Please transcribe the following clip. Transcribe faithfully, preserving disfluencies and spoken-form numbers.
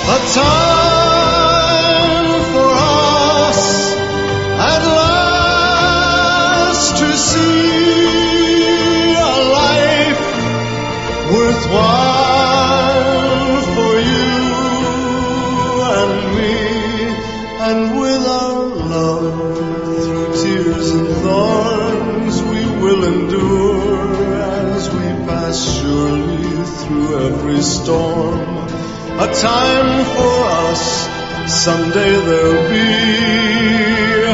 A time for us at last to see a life worthwhile for you and me, and with our love through tears and thorns we will endure as we pass surely through every storm. A time for us, someday there'll be